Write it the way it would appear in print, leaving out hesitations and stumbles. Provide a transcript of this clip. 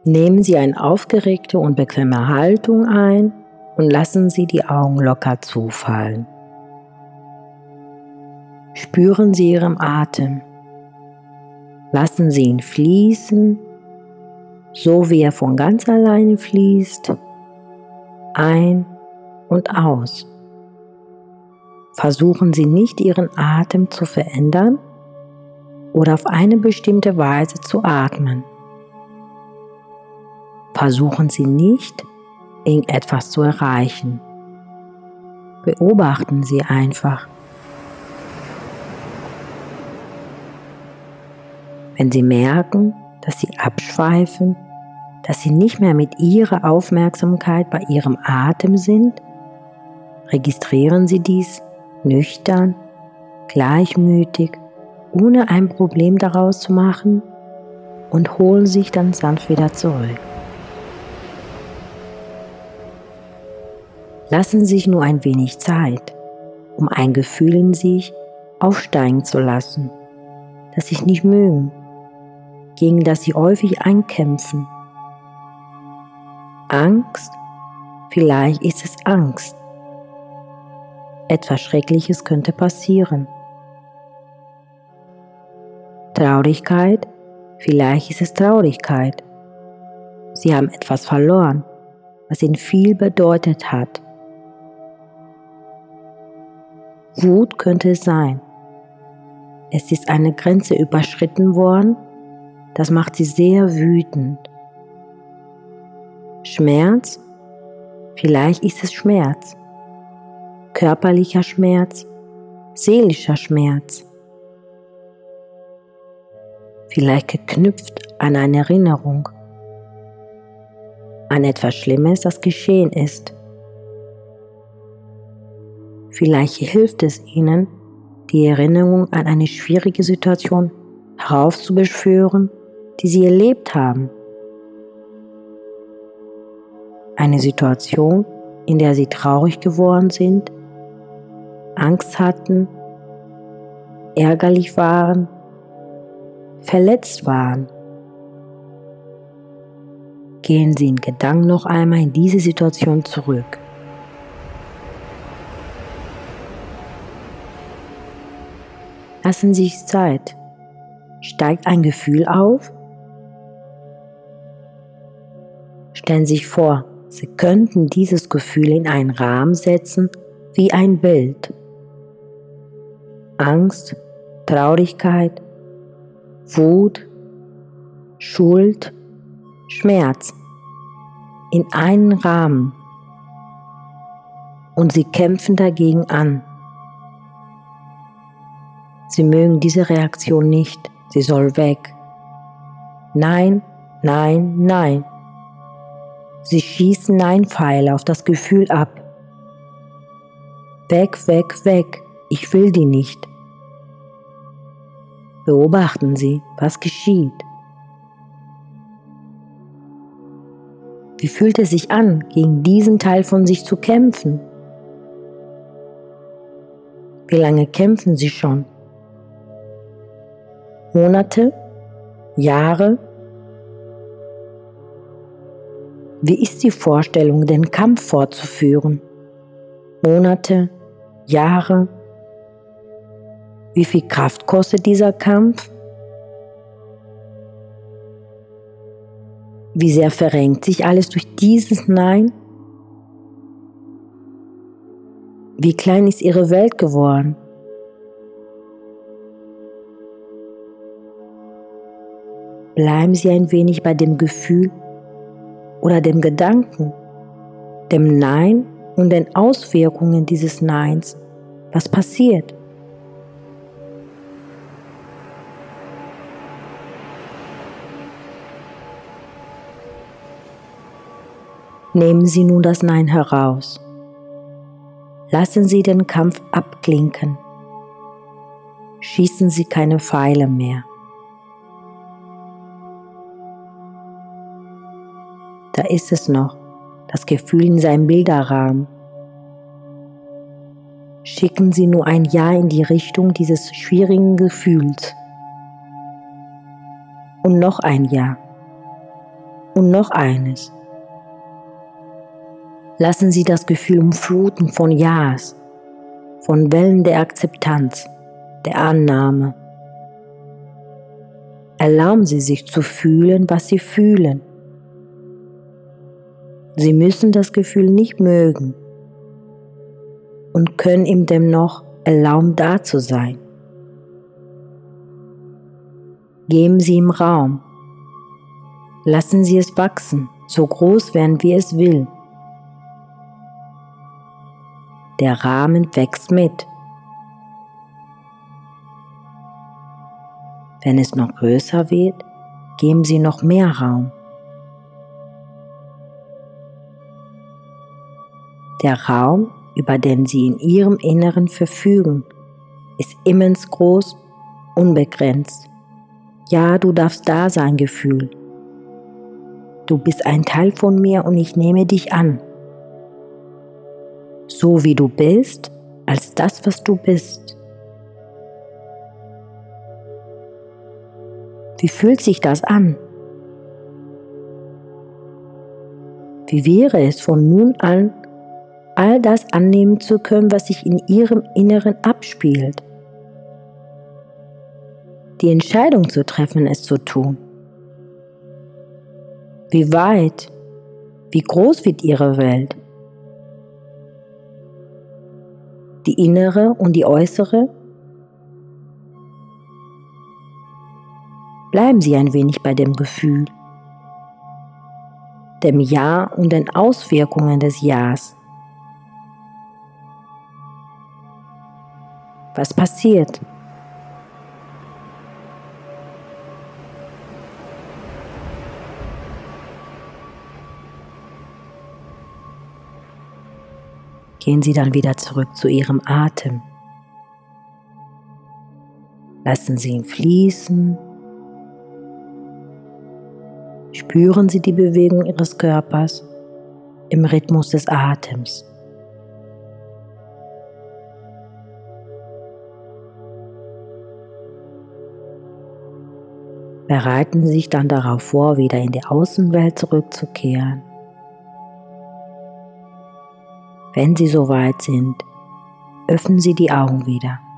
Nehmen Sie eine aufgeregte und bequeme Haltung ein und lassen Sie die Augen locker zufallen. Spüren Sie Ihren Atem. Lassen Sie ihn fließen, so wie er von ganz alleine fließt, ein und aus. Versuchen Sie nicht, Ihren Atem zu verändern oder auf eine bestimmte Weise zu atmen. Versuchen Sie nicht, irgendetwas zu erreichen. Beobachten Sie einfach. Wenn Sie merken, dass Sie abschweifen, dass Sie nicht mehr mit Ihrer Aufmerksamkeit bei Ihrem Atem sind, registrieren Sie dies nüchtern, gleichmütig, ohne ein Problem daraus zu machen und holen sich dann sanft wieder zurück. Lassen Sie sich nur ein wenig Zeit, um ein Gefühl in sich aufsteigen zu lassen, das Sie nicht mögen, gegen das Sie häufig einkämpfen. Angst? Vielleicht ist es Angst. Etwas Schreckliches könnte passieren. Traurigkeit? Vielleicht ist es Traurigkeit. Sie haben etwas verloren, was Ihnen viel bedeutet hat. Wut könnte es sein. Es ist eine Grenze überschritten worden, das macht Sie sehr wütend. Schmerz? Vielleicht ist es Schmerz. Körperlicher Schmerz, seelischer Schmerz. Vielleicht geknüpft an eine Erinnerung, an etwas Schlimmes, das geschehen ist. Vielleicht hilft es Ihnen, die Erinnerung an eine schwierige Situation heraufzubeschwören, die Sie erlebt haben. Eine Situation, in der Sie traurig geworden sind, Angst hatten, ärgerlich waren, verletzt waren. Gehen Sie in Gedanken noch einmal in diese Situation zurück. Lassen Sie sich Zeit. Steigt ein Gefühl auf? Stellen Sie sich vor, Sie könnten dieses Gefühl in einen Rahmen setzen wie ein Bild. Angst, Traurigkeit, Wut, Schuld, Schmerz in einen Rahmen und Sie kämpfen dagegen an. Sie mögen diese Reaktion nicht, sie soll weg. Nein, nein, nein. Sie schießen Nein-Pfeile auf das Gefühl ab. Weg, weg, weg, ich will die nicht. Beobachten Sie, was geschieht. Wie fühlt es sich an, gegen diesen Teil von sich zu kämpfen? Wie lange kämpfen Sie schon? Monate? Jahre? Wie ist die Vorstellung, den Kampf fortzuführen? Monate? Jahre? Wie viel Kraft kostet dieser Kampf? Wie sehr verrenkt sich alles durch dieses Nein? Wie klein ist Ihre Welt geworden? Bleiben Sie ein wenig bei dem Gefühl oder dem Gedanken, dem Nein und den Auswirkungen dieses Neins. Was passiert? Nehmen Sie nun das Nein heraus. Lassen Sie den Kampf abklinken. Schießen Sie keine Pfeile mehr. Da ist es noch, das Gefühl in seinem Bilderrahmen. Schicken Sie nur ein Ja in die Richtung dieses schwierigen Gefühls. Und noch ein Ja. Und noch eines. Lassen Sie das Gefühl umfluten von Ja's, von Wellen der Akzeptanz, der Annahme. Erlauben Sie sich zu fühlen, was Sie fühlen. Sie müssen das Gefühl nicht mögen und können ihm dennoch erlauben, da zu sein. Geben Sie ihm Raum. Lassen Sie es wachsen, so groß werden, wie es will. Der Rahmen wächst mit. Wenn es noch größer wird, geben Sie noch mehr Raum. Der Raum, über den Sie in Ihrem Inneren verfügen, ist immens groß, unbegrenzt. Ja, du darfst da sein, Gefühl. Du bist ein Teil von mir und ich nehme dich an. So wie du bist, als das, was du bist. Wie fühlt sich das an? Wie wäre es von nun an, all das annehmen zu können, was sich in Ihrem Inneren abspielt? Die Entscheidung zu treffen, es zu tun. Wie weit, wie groß wird Ihre Welt? Die innere und die äußere? Bleiben Sie ein wenig bei dem Gefühl, dem Ja und den Auswirkungen des Ja's. Was passiert? Gehen Sie dann wieder zurück zu Ihrem Atem. Lassen Sie ihn fließen. Spüren Sie die Bewegung Ihres Körpers im Rhythmus des Atems. Bereiten Sie sich dann darauf vor, wieder in die Außenwelt zurückzukehren. Wenn Sie soweit sind, öffnen Sie die Augen wieder.